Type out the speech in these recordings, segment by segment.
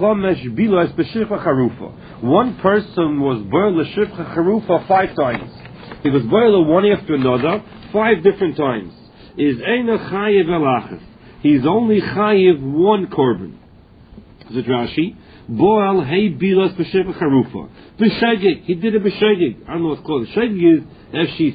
One person was boil l'shivcha charufa 5 times. He was boil one after another 5 different times. Is eina chayiv elachas. He's only chayiv 1 korban. The Rashi, boil hey bilas b'shivcha charufa. B'shegig, he did it b'shegig. I don't know what's called. B'shegig is if she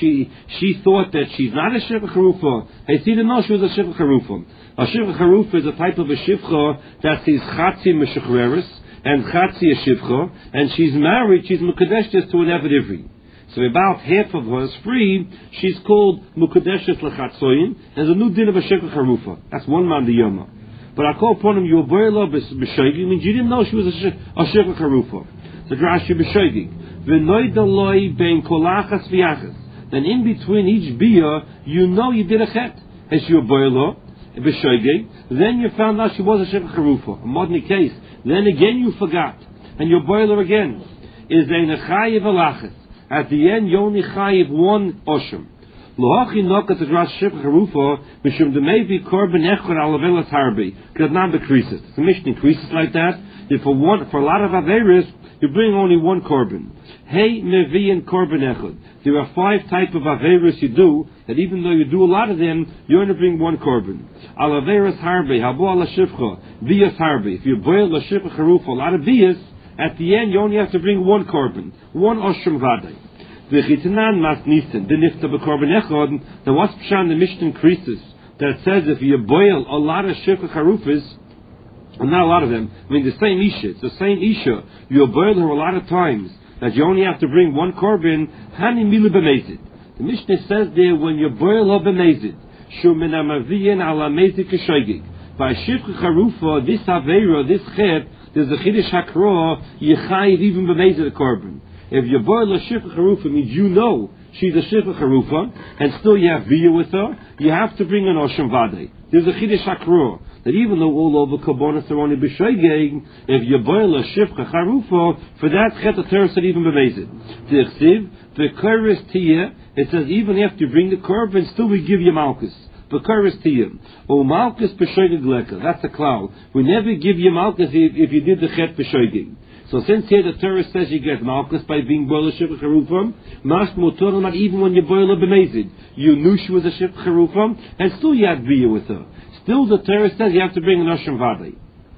thought that she's not a shivcha charufa. Hey, she didn't know she was a shivcha charufa. A shivcha charufa is a type of a shivcha that is chatzi meshachreres and chatzi a shivcha, and she's married. She's mukadeshes to an eved ivri. So about half of her is free. She's called mukadeshes lechatzoyin, and the new din of a shivcha charufa. That's one man the yoma. But I call upon him, you were b'shegig, means you didn't know she was a shivcha charufa. The Rashi b'shegig. V'noidaloi ben kolachas v'yachas. Then in between each bia, you know you did a chet. As you were boiler, b'shegig, then you found out she was a shivcha charufa. A modern case. Then again you forgot. And you boiler again. Is a nechayiv alachas. At the end, you only chayiv 1 osham. Lohachi nokat the grass shivcha charufa, mishum demevi korban echor alavelas harbi. Because not decreases. The mission increases like that. If for a lot of averis, you bring only 1 korban. Hey mevi'in korban echod. There are 5 type of averis you do, that even though you do a lot of them, you only bring 1 korban. Al averis harbi, habo ala shivcha, bias harbi. If you boil la shivcha charufa, a lot of bias, at the end you only have to bring 1 korban, 1 oshram vadai. V'chitanan mas nisten, the nifta b'korban echod. Now what's pshan the Mishnah increases, that says if you boil a lot of shivcha charufas, and not a lot of them, I mean the same isha, it's the same isha, you boil her a lot of times, that you only have to bring 1 korban, hani milu b'mezid. The Mishnah says there, when you boil her b'mezid, shu min amaviyin ala mezid k'shoigig. By shivcha charufa, this aveira, this chet, there's a chiddush hakra, yechayiv even b'mezid a korban. If you boil a shivcha charufa, means you know she's a shivcha charufa, and still you have via with her, you have to bring an osham vadei. There's a chiddush hakra, that even though all over kabbonos are only b'shoigeg, if you boil a shivcha charufa, for that chet the Torah said even b'mezid. T'chsiv, v'koris tiyah, it says even after you bring the korban, still we give you malchus. V'koris tiyah. O malchus b'shoigeg leka, that's a cloud. We never give you malchus if you did the chet b'shoigeg. So since here the Torah says you get malchus by being boil a shivcha charufa, mas motor not even when you boil a b'mezid, you knew she was a shivcha charufa, and still you had bia with her. Still the Torah says you have to bring an osham vadei.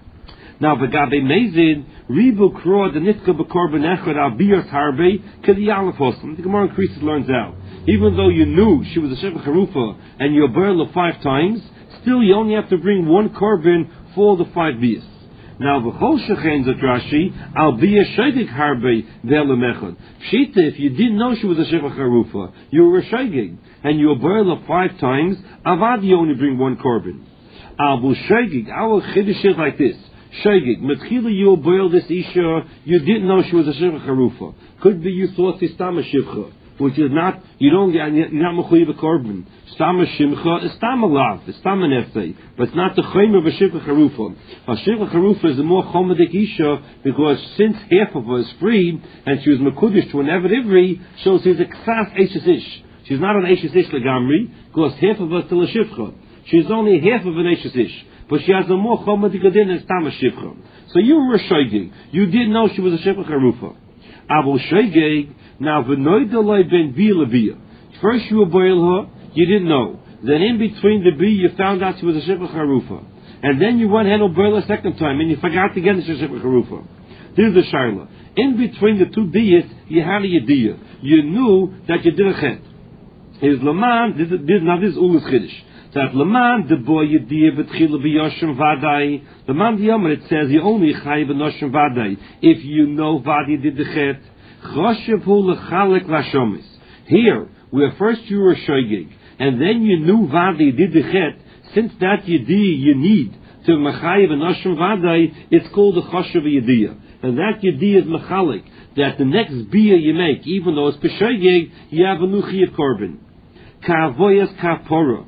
Now v'gabe mezid, ribu kro the nitka b'korban echad al biyas harbe k'di alef hosam. The Gemara increases learns out. Even though you knew she was a shivcha charufa and you boil her 5 times, still you only have to bring 1 korban for the 5 biyas. Now v'chol shechen zot Rashi al biyas shoigig harbe ve'lemechad. Pshita, if you didn't know she was a shivcha charufa, you were a shoigig, and you boil her 5 times, avad you only bring 1 korban. Abu shoigig, our chiddush is like this. Shoigig, metchila you boil this isha, you didn't know she was a shivcha charufa. Could be you thought it's tam a shivcha, which is not, you're not mechuyev a korban. Stam a shimcha is tam a lav, it's tam an eftei, but it's not the chayim of a shivcha charufa. A shivcha charufa is a more chomedik isha, because since half of her is free, and she was mekudish to an eved ivri, so she's a ksas eishes ish. She's not an eishes ish legamri, because half of her is still a shivcha. She's only half of an eishes ish, but she has a more chomedik din than tam a shivcha. So you were a shoigig, you didn't know she was a shivcha charufa. Abu shoigig, now v'noidaloi ben via via. First you were boil her, you didn't know. Then in between the bee you found out she was a shivcha charufa. And then you went ahead and boil a second time, and you forgot again she was a shivcha charufa. This is the shaila. In between the 2 diyas, you had a yediyah. You knew that you did a chet. Is Laman, now this is Ulas Chiddush. That Laman, the boy yediyah v'tchila v'yoshim vadai. The man the Yomer, it says you only chayiv v'noshim vadai. If you know vadi did the chet. Choshev hu l'chalek l'shomis. Here, where first you were shoigig, and then you knew vadi did the chet, since that yediyah you need to mechayiv v'noshim vadai, it's called the choshev yediyah. And that yediyah is mechalik, that the next biyah you make, even though it's peshoigig, you have a new chiyuv korban. Ka'avoyas ka'pora.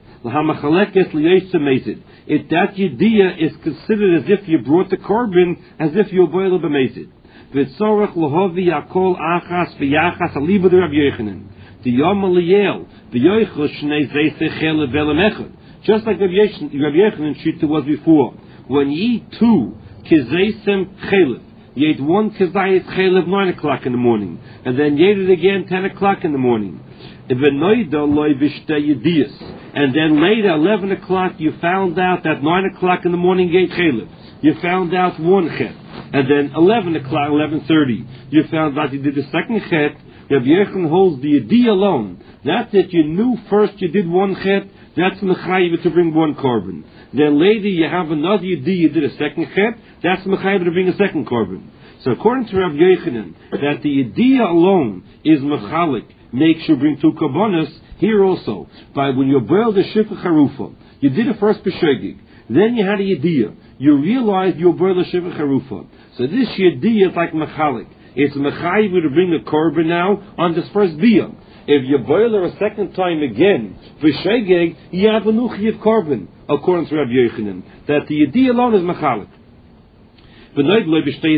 If that yediyah is considered as if you brought the korban, as if you boiled a b'mezid. V'tzorach lohovi yakol achas v'yachas aliba de Rav Yochanan. The yom aliyel v'yoichel shnei zeisechel levelam echad. Just like Rav Yochanan shita was before. When you eat 2 Kizaysem Chalev. You ate one Kizayis Chalev 9 o'clock in the morning, and then you ate it again 10 o'clock in the morning. And then later, 11 o'clock, you found out that 9 o'clock in the morning you ate Chalev. You found out one Chet. And then 11 o'clock, 11:30, you found out you did the second Chet. Rabbi Yochanan holds the Yediyah alone. Not that you knew first you did one Chet, that's Mechayiv to bring one korban. Then later you have another Yediyah, you did a second Chet, that's Mechayiv to bring a second korban. So according to Rabbi Yochanan, that the Yediyah alone is Mechalik, makes you bring two korbanos. Here also, by when you boiled the Shifra Charufa, you did it first B'Shogeg, then you had a Yediyah, you realized you boiled the Shifra Charufa. So this Yediyah is like Mechalik. It's Mechayiv to bring a korban now on this first Biyah. If you boil her a second time again, B'Shogeg, you have a new Chiyav korban, according to Rabbi Yochanan, that the Yediyah alone is Mechalik. According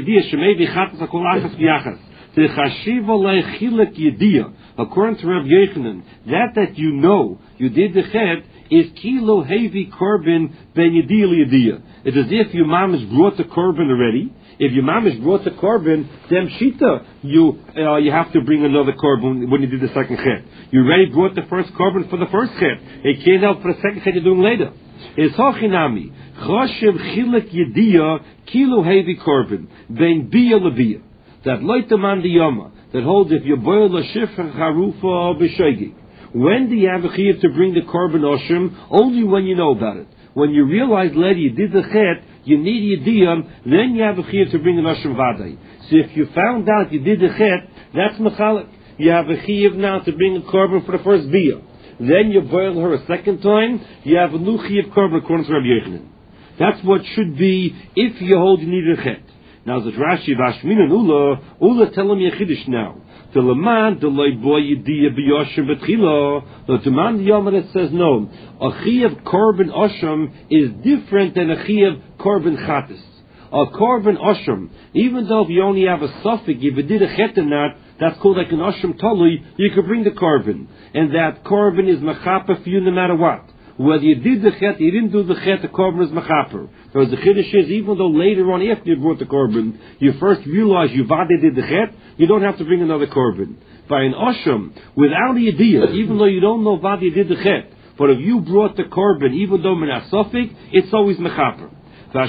to Rabbi Yochanan, that you know you did the Chet is kilo heavy korban ben Yediyah Yediyah. It's as if your mamish brought the korban already. If your mamish brought the korban, then shita you have to bring another korban when you did the second Chet. You already brought the first korban for the first Chet. It can't help for the second Chet you're doing later. It's hochinami choshev chilek Yediyah kilo heavy korban ben biyah lebiyah. That loy taman diyama that holds if you boil a shifra charufa b'shogeg. When do you have a chiyuv to bring the korban oshim? Only when you know about it. When you realize later you did the Chet, you need Yediyah, then you have a chiyuv to bring an oshim vaday. So if you found out you did the Chet, that's mechalik. You have a chiyuv now to bring a korban for the first biyah. Then you boil her a second time, you have a new chiyuv korban according to Rabbi Yochanan. That's what should be if you hold you need a Chet. Now the Rashi Vashmin and Ula tell him Yechidish now. The Laman, the loy boy Yediyah b'yoshim betchila. The Taman Yom that says no. A chiyuv korban osham is different than a chiyuv korban chatas. A korban osham, even though if you only have a suffix, if you did a Chet in that, that's called like an osham tolui. You could bring the korban, and that korban is mechapa for you no matter what. Whether you did the Chet, you didn't do the Chet, the korban is mechaper. Because the chiddush is, even though later on after you brought the korban, you first realize you vade did the Chet, you don't have to bring another korban. By an osham, without the Yediyah, even though you don't know vade did the Chet, but if you brought the korban, even though menasofik, it's always mechaper. You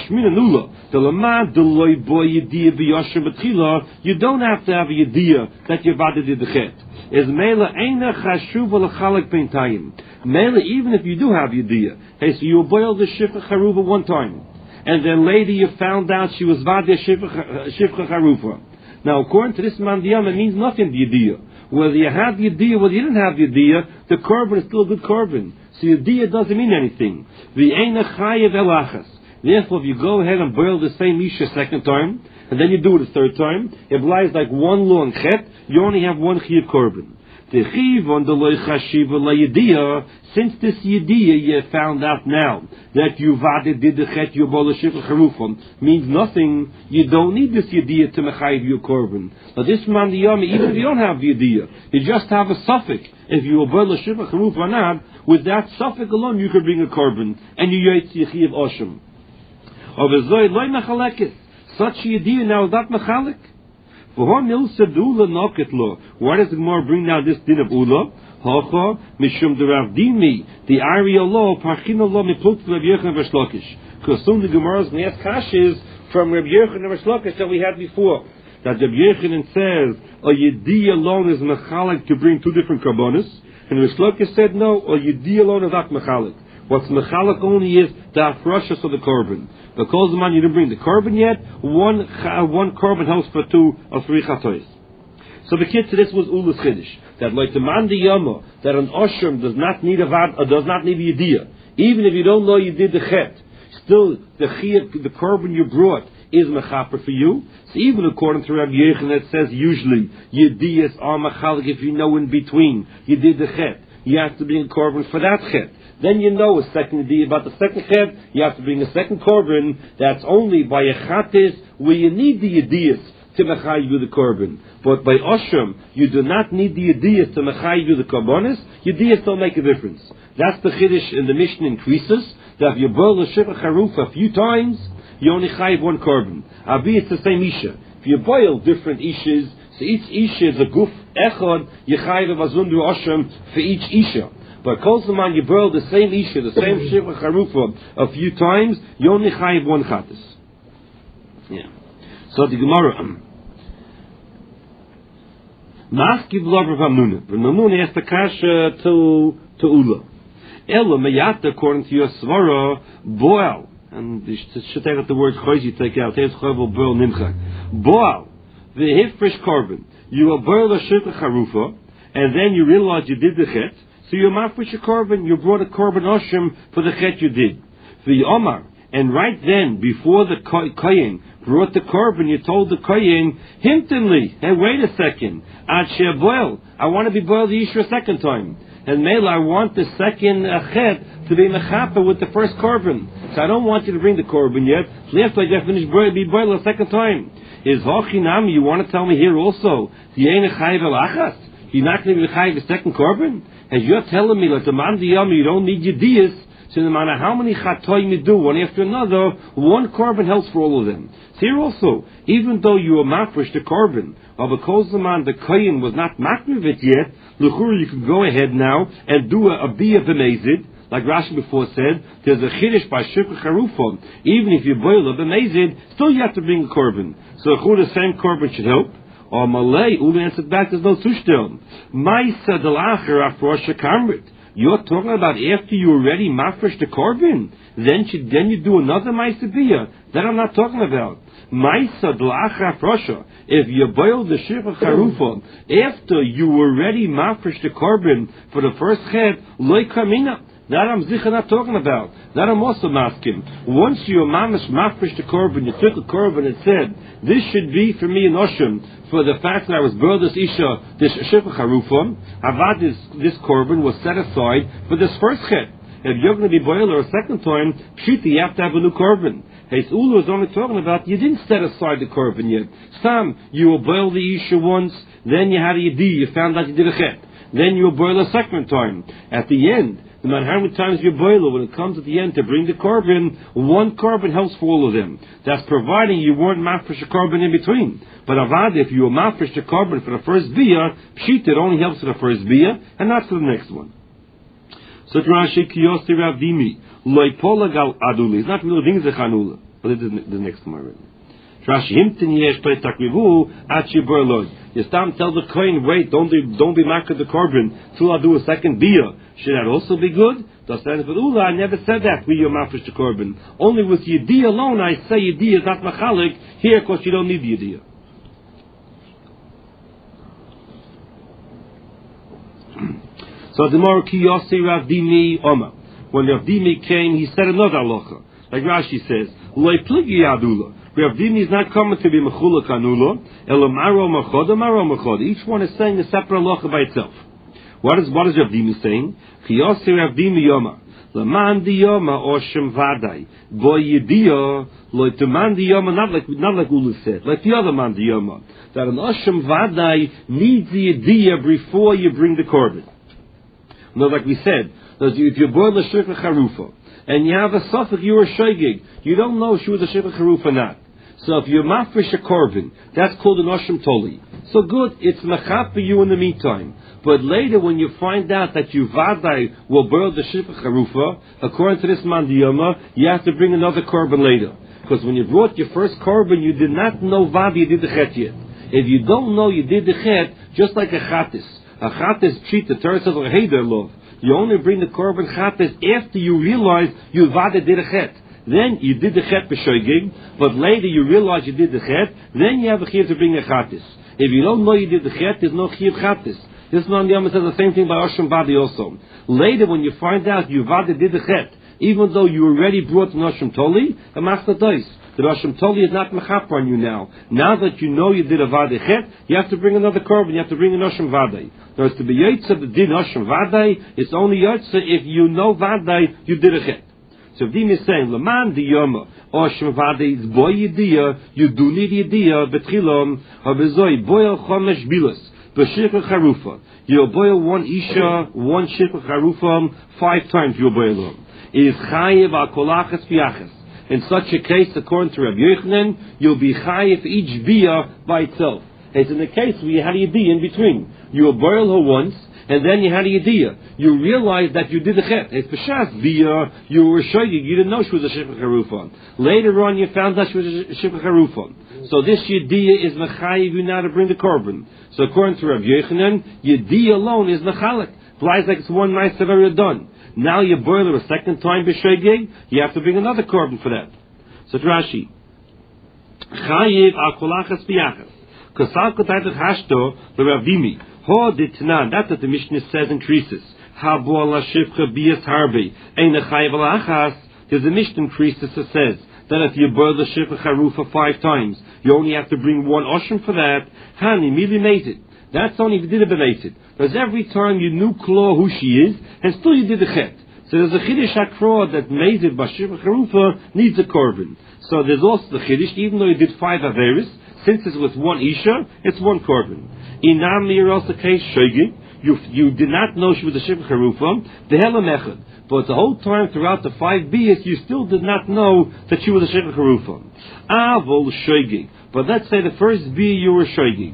don't have to have a Yediyah that you vade did the Chet. Is mela eina chashuv l'chalek b'intayim. Mela, even if you do have Yediyah, hey, so you boiled the shifra charuva one time, and then later you found out she was vadia shifra charuva. Now, according to this mandiyam, it means nothing to Yediyah. Whether you have Yediyah, whether you didn't have Yediyah, the korban is still a good korban. So Yediyah doesn't mean anything. V'eina chayev elachas. Therefore, if you go ahead and boil the same isha second time, and then you do it a third time, it lies like one long Chet, you only have one chiyuv korban. The chiv on the loy chashiva la Yediyah, since this Yediyah you found out now that you vade did the Chet you bol shifra charufon means nothing. You don't need this Yediyah to mechayiv your korban. Now this man diyam, even if you don't have Yediyah, you just have a suffix. If you bol shifra charufon or not, with that suffix alone you could bring a korban and you yotz yichiv oshim. Of a zoy loy mechalekes. Such Yediyah now is not mechalik. Why does the Gemara bring now this din of Ula? Hacha mishum deravdimi the Ariya law parchina law miplut Rabbi Yochanan v'Shlokish. Because soon the Gemara is going to ask kashis from Rabbi Yochanan v'Shlokish that we had before. That Rabbi Yochanan says a Yediyah alone is mechalik to bring two different karbonos, and Rabbi Shlokish said no, a Yediyah alone is not mechalik. What's mechalik only is the afrashas of the korban. Because the man you didn't bring the korban yet, one korban helps for 2 or 3 chatois. So the kid to this was Ula's chiddush that like the man yama that an osham does not need a Yediyah, even if you don't know you did the Chet, still the korban you brought is mechaper for you. So even according to Rabbi Yochanan, it says usually Yediyahs are mechalik if you know in between you did the Chet, you have to bring a korban for that Chet. Then you know a second Yediyah about the second Chet, you have to bring a second korban. That's only by a chatis where you need the Yediyahs to mechayiv the korban. But by osham, you do not need the Yediyahs to mechayiv the korbanos. Yediyahs don't make a difference. That's the chiddush in the Mishnah in Krisus, that if you boil the shifra charuf a few times, you only chayiv one korban. Abi, it's the same isha. If you boil different ishas, so each isha is a guf echad, you chayiv azundu oshem for each isha. But kolzaman, you boil the same isha, the same shivcha charufa a few times, you only chayiv one chatas. Yeah. So the Gemara. Maskiv love Rav Hamnuna. Rav Hamnuna asked the kasha to Ula. Ella meyata, according to your svara, boil. And you should take out the word choiz, you take out. Here's chovel boil nimchak. Boil. The hifresh korban. You will boil a shirka charufa, and then you realize you did the chet. So you mafresh a korban, you brought a korban oshem for the chet you did. The omar. And right then, before the kohen brought the korban, you told the kohen, hintonly, hey, wait a second, ad boil. I want to be boiled the isha a second time. And Mela, I want the second chet to be mechaper with the first korban. So I don't want you to bring the korban yet. So after I finish be boiled a second time. Is hochinami, you want to tell me here also, you're not going to be chayiv a second korban? And you're telling me that the man diyam, you don't need your dias. So no matter how many chatoim you do, one after another, one korban helps for all of them. So here also, even though you were mafresh the korban, or because the kohen was not makriv it yet, l'chura you can go ahead now and do a biyah b'mezid, like Rashi before said, there's a chiddush by shirka charufah. Even if you boil a b'mezid, still you have to bring a korban. So l'chura the same korban should help. Or malay, Uli answered back, there's no tushtel. Ma'isa delacher afrosha kamrit. You're talking about after you already mafresh the korban, then you do another ma'isa biyah. That I'm not talking about. Ma'isa d'la'achar frosha. If you boil the shircha charufa after you already mafresh the korban for the first chet, loy kamina. That I'm zicha not talking about. That I'm also masking. Once you mafresh the korban, you took a korban and said, this should be for me an oshim, for the fact that I was boiled this isha, this shircha charufa, avad this korban was set aside for this first chet. If you're going to be boiled a second time, pshita, you have to have a new korban. Hey, Ulu is only talking about, you didn't set aside the korban yet. Sam, you will boil the isha once, then you had a yedi, you found out you did a chet. Then you will boil a second time. At the end, no matter how many times you boil it, when it comes at the end to bring the korban, one korban helps for all of them. That's providing you weren't mafresh a korban in between. But avad, if you were mafresh a korban for the first biyah, pshita, it only helps for the first biyah, and not for the next one. So Rashi Kiyosi Rav Dimi Loipola Gal Aduli. It's not really things of Chanula, but it is the next one already. Rashi Himtin Yesh Play Takrivu Achi Borloi. You stop tell the kohen, wait, don't be marked the korban till I do a second biyah. Should that also be good? Does that for Ula? I never said that we are mafresh the korban. Only with Yediyah alone I say Yediyah is not machalik. Here, of course, you don't need Yediyah. So the more Kiyosi Rav Dimi Oma. When Rav Dimi came, he said another halacha. Like Rashi says, Loi pligi adula. Rav Dimi is not coming to be mechula kanula. Elo maro machoda. Each one is saying a separate halacha by itself. What is Rav Dimi saying? Kiyosi Rav Dimi Yoma. Laman di Yoma oshem vadai. Boy yediya. Loi to man di Yoma, not like Ulu said, like the other man di Yoma. That an oshem vadai needs the yediya before you bring the korban. No, like we said, if you boil the shirka charufa and you have a suffix, you were shogeg, you don't know if she was a shirka charufa or not. So if you're mafresh a korban, that's called an oshim toli. So good, it's mechap for you in the meantime. But later, when you find out that you vadai will boil the shirka charufa, according to this mandiyama, you have to bring another korban later. Because when you brought your first korban, you did not know vadi you did the chet yet. If you don't know you did the chet, just like a chatis. A chates cheat, the Torah says, love. You only bring the korban chates after you realize you vada did a chet. Then you did the chet b'shoigig, but later you realize you did the chet, then you have a chiyuv to bring a chates. If you don't know you did the chet, there's no chiyuv chates. This man says the same thing by Oshim Vadi also. Later when you find out you vada did the chet, even though you already brought an Oshim Toli, a master dice. The Oshim Toli is not mechap on you now. Now that you know you did a vada chet, you have to bring another korban, you have to bring an Oshim Vadi. There's to be Yotze the din Oshim Vadai, it's only Yotze if you know Vadai, you did a chet. So if Dim is saying, Laman di Yoma, Oshim Vadai is boy Yediyah, you do need Yediyah, Betchilom, Habezoi, boil Chomesh Bilas, B'shirka Charufa. You'll boil one Isha, one Shirka Charufa, 5 times you'll boil them. It is Chayev al Kolachas Piachas. In such a case, according to Rabbi Yochanan, you'll be chayiv each biyah by itself. It's in the case where you had a yediyah in between. You were boil her once, and then you had a yediyah. You realized that you did the chet. It's b'shas biyah, you were shoyig, you didn't know she was a shipach harufah. Later on, you found out she was a shipach harufah. So this yediyah is mechayiv you now to bring the korban. So according to Rabbi Yochanan, yediyah alone is mechalik. Flies like it's one night I've already done. Now you boil her a second time b'shoigeg, you have to bring another korban for that. So Rashi, chayiv al kolachas biyachas, kasal kotayt hashto l'ravimi. Ho ditnan. That's what the Mishnah says increases. Habu ala shivcha biyas harbe ein chayiv al achas. There's a Mishnah increases that says that if you boil the shivcha harufa 5 times, you only have to bring 1 oshim for that. Hani mili made it. That's only if you did a belated. Because every time you knew Klo who she is, and still you did the chet. So there's a Chiddush HaKro that made it Bashir Charufa needs a korban. So there's also the Chiddush, even though you did 5 Averis, since it's with 1 Isha, it's 1 korban. Inam you're also case Shoigi, you did not know she was a Shivcha Charufa, the Helam Echad. But the whole time throughout the 5 Biyas, you still did not know that she was a Shivcha Charufa. Avol Shoigi. But let's say the first Biyah you were Shoigi.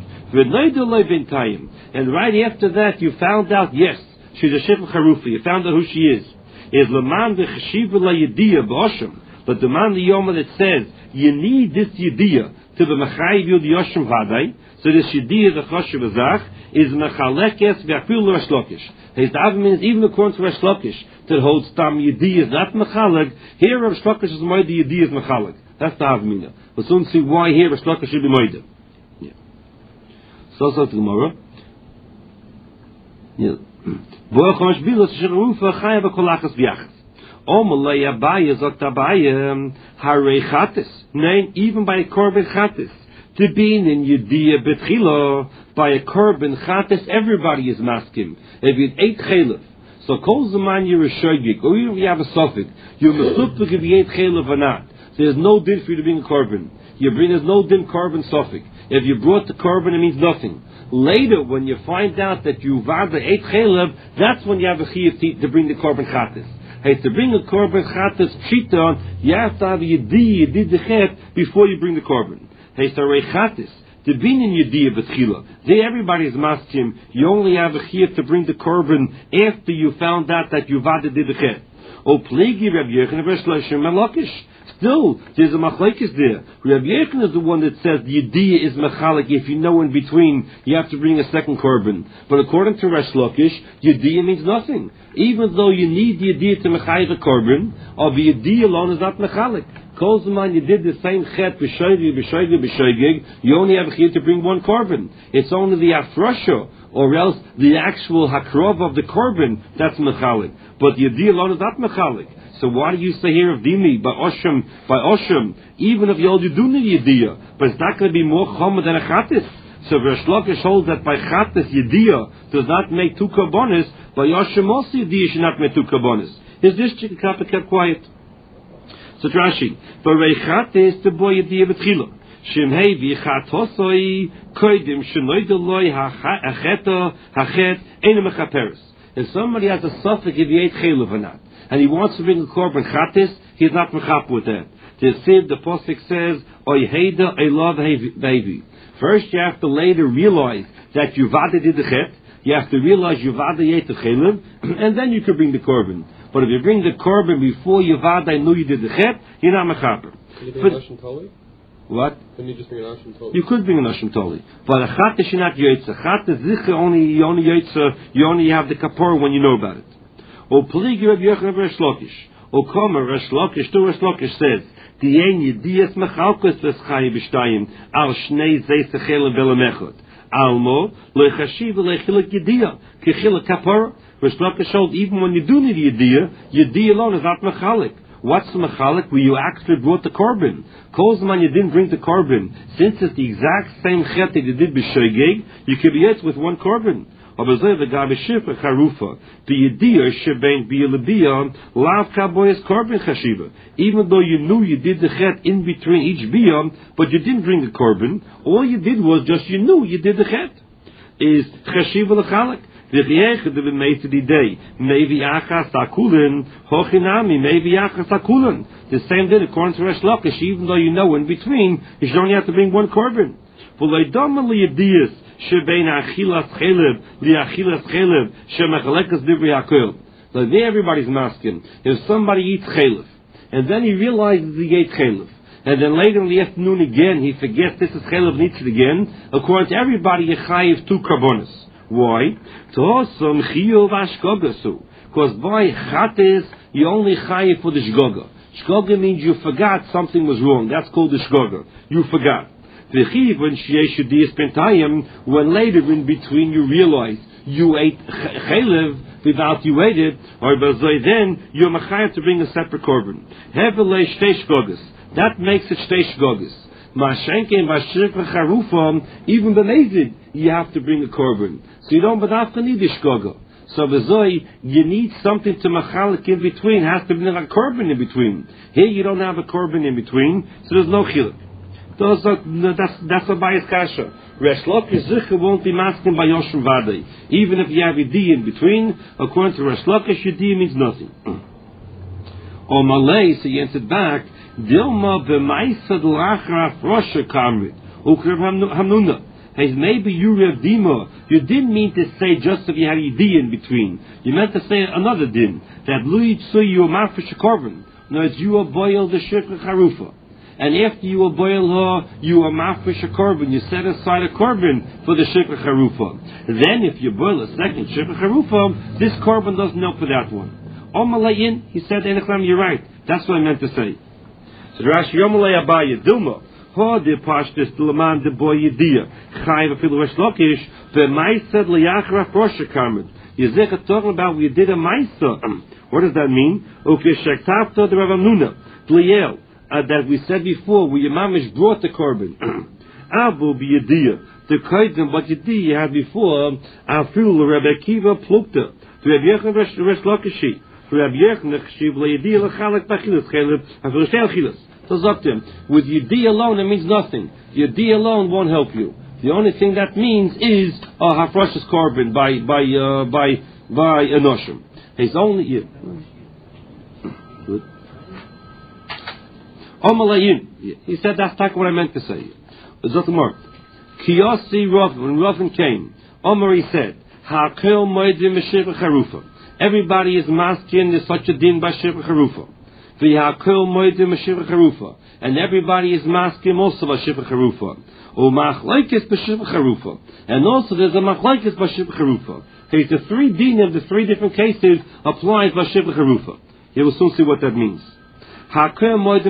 And right after that, you found out, yes, she's a shivcha harufa. You found out who she is. Is leman v'cheshiva la'yediyah b'osham. But the man the yoma that says you need this yediyah to be mechayiv yud yosham vaday. So this yediyah the choshev azach is mechalekes v'afil Resh Lakish. His daven means even according to Resh Lakish that holds tam yediyah is not mechaleg. Here Resh Lakish is moed the yediyah is mechaleg. That's the avmina. We'll soon see why here Resh Lakish should be moed. So the Gemara. Yeah. Vo'chosh bilos shrufa chayav kolachas biachas. Omalei Abaye zot Abaye harei chatis. Nein, even by a korban chatis. To be in yediyah betchila by a korban chatis, everybody is maskim. If you ate chaylev, so kol zaman you're a shoygig, or you have a suffix, you're mesupik if you ate chaylev or not. There's no din for you to bring a korban. There's no din korban suffix. If you brought the korban, it means nothing. Later, when you find out that you vada ate chaylev, that's when you have a chiyuv to bring the korban chatis. Hey, to bring a korban chatas chita, you have to have a yediyah, did the chet, before you bring the korban. Hey, so rechatis, to be in yediyah b'tchila, there everybody is maskim, you only have a chiyuv to bring the korban after you found out that you vada did the chet. O plegi Rabbi Yochanan v'shloshim malakish. Still, there's a machlekes there. Rabbi Yochanan is the one that says the yediyah is mechalik. If you know in between, you have to bring a second korban. But according to Resh Lakish, yediyah means nothing. Even though you need the yediyah to mechayiv the korban, or the yediyah alone is not mechalik. Kolzman, you did the same chet b'shoigig, you only have a chiyuv to bring 1 korban. It's only the afrasha, or else the actual hakrov of the korban, that's mechalik. But the yediyah alone is not mechalik. So why do you say here of dimi by osham? Even if you do need yediyah, but it's not going to be more chomer than a chatis. So Resh Lakish holds that by chatis yediyah does not make 2 karbonis. By osham also yediyah should not make 2 karbonis. Is this chicken kappa kept quiet? So Rashi, but rechatis the boy yediyah betchila. Shemhei v'chatosoi koidim shenoidoloi hachet ena mechaperes. If somebody has a suffix if he ate chaylev or not, and he wants to bring a korban chatis, he's not mechap with that. The Pasuk says, Oy heida, I love baby. First you have to later realize that Yuvada did the chet, you have to realize Yuvada ate the chaylev, and then you could bring the korban. But if you bring the korban before Yuvada knew you did the chet, you're not mechaper. Can you bring an Ashim Toli? What? Can you just bring an Ashim Toli? You could bring an Ashim Toli. But a chat is not yotze. Chat is zicha only yotze, you only have the kapor when you know about it. O pligi Rabbi Yochanan Resh Lakish. O Komer Resh Lakish, to Resh Lakish says, Tien yediyas mechalkos v'schayi b'shtayim, al shnei zeh sechel v'lemechot. Almo, lechashiv lechilek yediyah, kechilek kapor. Resh Lakish holds, even when you do need yediyah alone is not mechalik. What's the mechalik? Where you actually brought the korban. Kozman, you didn't bring the korban. Since it's the exact same chet that you did b'shoigeg, you could be yet with 1 korban. Even though you knew you did the chet in between each biyah, but you didn't bring the korban, all you did was just you knew you did the chet. Is chashiva l'chalek. V'chiyechad b'meitzi day. Maybe achas akulin, hochinami, maybe achas akulin. The same thing according to Resh Lakish, even though you know in between, you should only have to bring one korban. V'leidama liyadiyas, shebein achilas chelev, liachilas chelev, shemechalekas divri hakol. So there everybody's masking. If somebody eats chelev, and then he realizes he ate chelev, and then later in the afternoon again he forgets this is chelev needs it again, according to everybody you chayiv 2 karbonos. Why? Tosam chiyuv ashgogasu. Because by chatis you only chayiv for the shgoga. Shgoga means you forgot something was wrong. That's called the shgoga. You forgot. V'chiv when sheyesh yudiyas pentayim, when later in between you realize you ate chelev without you ate it, or then you're mechayev to bring a separate korban. Hevelei shtei shgogas. That makes it shtei shgogas. Mashenken v'shirka charufam, even b'mezid, you have to bring a korban. So you don't but need the shgoga. So v'zoi, you need something to machalik in between. It has to be a korban in between. Here you don't have a korban in between, so there's no chiluk. That's a bias kasha. Resh Lakish Zichah won't be masking by Yoshim Vadei. Even if you have Yedi in between, according to Resh Lakish, Yedi means nothing. Or Malay, so he answered back, Dilma b'maisa d'lachar afrosha kamrit, ukrev hamnuna. Hey, maybe you Rev Dima, you didn't mean to say just if you had Yedi in between. You meant to say another din, that Lui Tzui you mafish a korban. No, it's you boil the shirka charufa. And after you will boil her, you are mafresh a korban. You set aside a korban for the shikra charufa. Then, if you boil a second shikra charufa, this korban doesn't help for that one. Omalayin, he said, Enechlam, you're right. That's what I meant to say. So Rashi Omalay Abaya Dilma, Ho de Pashtis Laman de Boy Yedia, Chayiv Afilu Resh Lakish, the Maisa Liyachra Frosha Karmid. Yezekah talking about we did a Maisa. What does that mean? Okay, Shektafta de Rav Amnuna, Pliel. That we said before, where your mamish brought the korban. Abu b'yediyah. The kaidim, but yediyah you had before, afil Rebbe Akiva plukta. To Rebbe Yechon Resh Lakishi. To Rebbe Yechon Cheshiv le'yediyah l'chalek b'chilas cheleb, afil shel chilas. So it's up to him. With yediyah alone, it means nothing. Yediyah alone won't help you. The only thing that means is hafrashas korban by anoshim. It's only good. He said that's not what I meant to say. Zotamor. Kiyasi Rav, when Ravin came, Omar he said, Ha'kel moedim b'shirka charufa. Everybody is masking there's such a din by shirka charufa. V'ha'kel moedim b'shirka charufa. And everybody is masking also by shirka charufa. U'machlaikis b'shirka charufa. And also there's a machlaikis by shirka charufa. Okay, the 3 din of the 3 different cases applies by shirka charufa. You will soon see what that means. Everybody's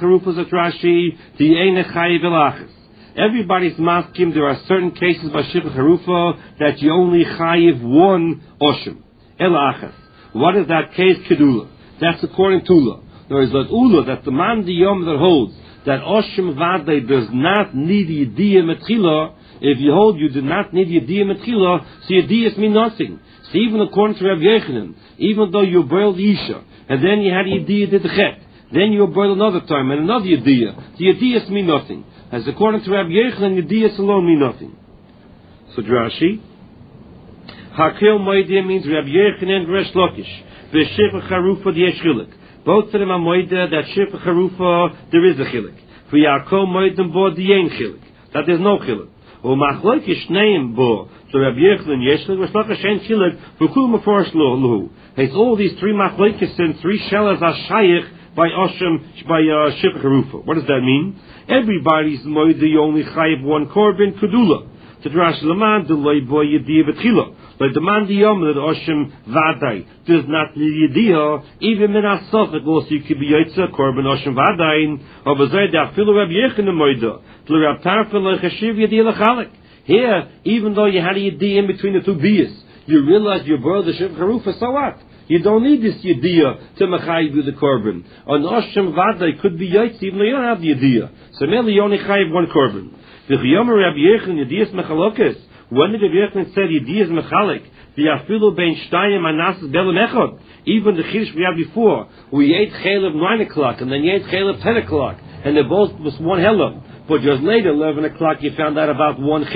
masking. There are certain cases by Shibach Harufa that you only chayiv 1 oshim. Elachas. What is that case? Kedula. That's according to Ula. There is that Ula, that the man diyom that holds that oshim vadei does not need yediyah metchila. If you hold you do not need yediyah metchila, so yediyahs mean nothing. So even according to Rabbi Yechanan, even though you boiled Isha, and then you had yediyah did the chet, then you boil another time and another yediyah. The yediyahs mean nothing. As according to Rabbi Yechanan, yediyahs alone mean nothing. So Drashi, Hakel Moedah means Rabbi Yechanan Resh Lakish. V'shirka charufa yesh chilek. Both of them are Moedah that shirka charufa there is a chilek. V'yakol Moedah bo diyein chilek. That there's no chilek. U'machlokish neim bo. So Rabbi Yechanan yesh chilek. Resh Lakish ain't chilek. V'kul meforish lo. It's all these 3 machlokes and 3 shellas are shayich by Osham, by Shibach Harufa. What does that mean? Everybody's moedah only chayiv 1 korban kedula. To Drash Laman, the loy boy yediyah betchila. Like the man diyom that Osham vadai does not need yediyah, even min asofik also you could be yotza korban Osham vadai, or b'zay da'afilu Rabbi Yechanan moedah, to Rabbi Tarfon l'chashiv yediyah l'chalik. Here, even though you had a yediyah in between the 2 biyas, you realize you brought the Shibach Harufa, so what? You don't need this yediyah to mechayiv the korban. On Osham vadai could be yotz even though you don't have the yediyah. So merely you only chayiv 1 korban. V'chiyomer Rabbi Yechanan yediyas mechalokes. When did Rabbi Yechanan said yediyas mechalik? V'yafilu ben shtayim anasas belam echad. Even the chiddush we had before, we ate chaylev 9 o'clock and then you ate chaylev 10 o'clock, and they both was 1 helav. But just later, 11 o'clock, you found out about 1 chet.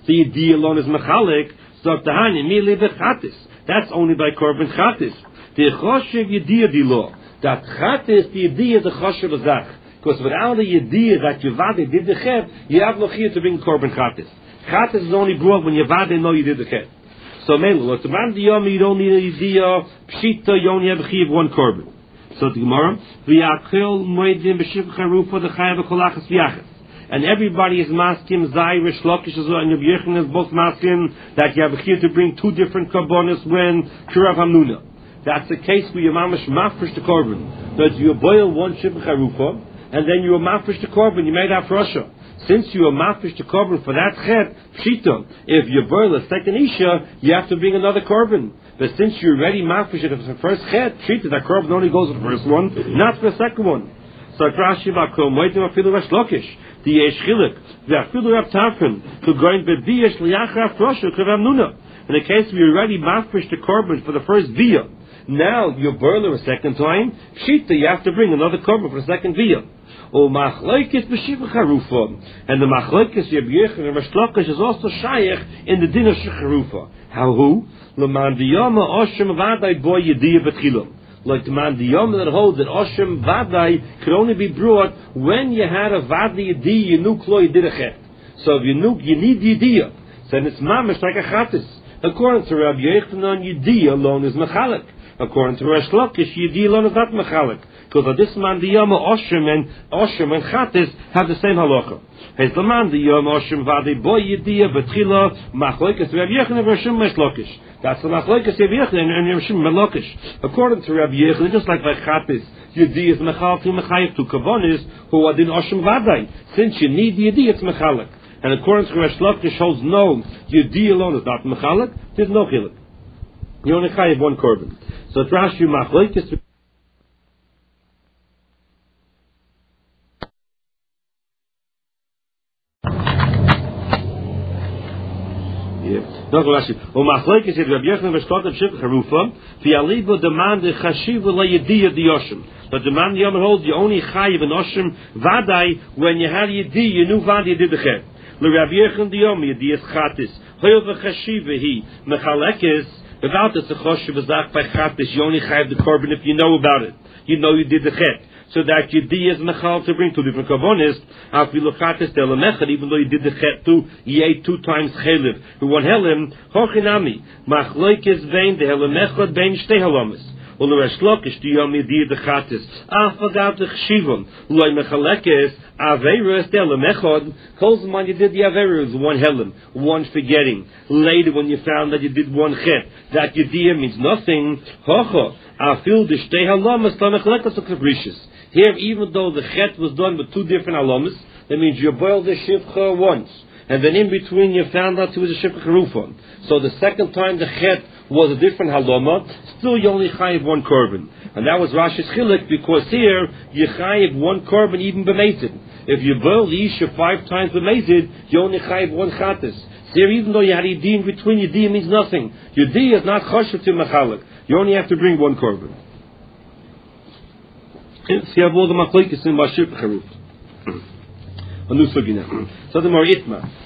the Yediyah alone is Mechalik, so Tahani, Mili Bechatis. That's only by Korban Chatis. The Choshev Yediyah Dilo. That Chatis, the Yediyah, the Choshev Azach. Because without a Yediyah that Yevade did the Chet, you have no Chiyah to bring Korban Chatis. Chatis is only brought when Yevade know you did the Chet. So Melo, the man Diyom, you don't need a Yediyah, Pshita, you only have a Chiyah of one Korban. So the Gemara, V'yakil Moedim B'Shiv Charufa, the Chayav Kolachas V'yachas. And everybody is masking, Zai, Rish Lakish, and Rabbi Yechon is both masking that you have a chiyuv to bring two different karbonos when Kirav Hamnuna. That's the case where you mamish mafresh the korban. That you boil one shivcha charufa, and then you mafresh the korban, you made out Russia. Since you mafresh the korban for that chet, pshita, if you boil a second isha, you have to bring another korban. But since you already mafresh it for the first chet, pshita, that korban only goes for the first one, not for the second one. So Rashi Bakom, Moedim Afilu Rish Lakish. The Yesh Chilik, the Afilu Rav Tafin, to going B'Diyesh Liachar Frosha Kavam Nuna. In the case we already mafresh the korban for the first via, now you boil a second time, Pshita, you have to bring another korban for the second via. O Machlokes B'Shiva Charufa, and the Machlokes Rabbi Yechon and Rish Lakish is also Shayach in the din of Charufa. How who? L'man Diyama Oshem Vadai Boy Yediyah B'Tchilam. Like the man the Yom that holds that Oshem Vadai could only be brought when you had a Vadai Yediyah, you knew Klo, you did a Chet. So if you knew, you need Yediyah. Then it's Mamish like a Chatis. According to Rabbi Yechanan, Yediyah alone is Mechalik. According to Rish Lakish, Yediyah alone is not Mechalik. Because of this man the Yom, Oshem and Chatis have the same halacha. He's the man the Yom, Oshem Vadai Boy Yediyah, B'Tchila, Machlokes Rabbi Yechanan and Rishon Rish Lakish. That's the Machlokes Rabbi Yechanan and Rishon Rish Lakish. According to Rabbi Yechanan, just like by Chatis, Yediyah is Mechal to Mechayev to Kavonis, who are in Oshem Vadai. Since you need Yediyah, it's Mechalik. And according to Rish Lakish, holds no, Yediyah alone is not Mechalik, there's no Chilik. You only Chayev one korban. So it's Rashi Machlokes. Not Rashi. O Machlokes said Rabbi Yechon v'Shkot of Shivcha Charufa, v'yalibo demand the Chashiva leYediyah diyoshim. But the man Yom holds you only Chayiv and Oshim Vadai when you had Yediyah, you knew Vadai you did the Chet. Le Rabbi Yechon diyom Yediyah Chatis. Hoyel v'Chashiva he Mechalekes. Without it, the Choshev Azach by Chatis, you only Chayiv the korban if you know about it. You know you did the Chet. So that Yediyah is Mechal to bring two different Kavonis, even though you did the Chet too, you ate 2 times Chelev. Who one Helim, Hochinami, Machlokes vein, the Helemechot vein Shtei Halamis. Or the Rish Lakish, the Yom Yediyah the Chatis. Afagav the Chshivon, Loi Mechalekes, Aveirus, the Helemechot, Kolzman, you did the Aveirus, one Helim, one forgetting. Later when you found that you did one Chet, that Yediyah means nothing, Hocho, Afil the Shtei Halamis, La Mechalekes of Capricious. Here, even though the Chet was done with 2 different alamas, that means you boiled the Shivcha once, and then in between you found out it was a Shivcha Charufa. So the second time the Chet was a different halama, still you only chayiv one korban. And that was Rashi's Chilik, because here you chayiv one korban even b'mezid. If you boil the Isha 5 times b'mezid, you only chayiv one chatis. So here, even though you had Yediyah in between, Yediyah means nothing. Yediyah is not choshev to mechalik. You only have to bring one korban. So you have all the machlokes in Bashir Charuf. A new sugi now. So the more itma.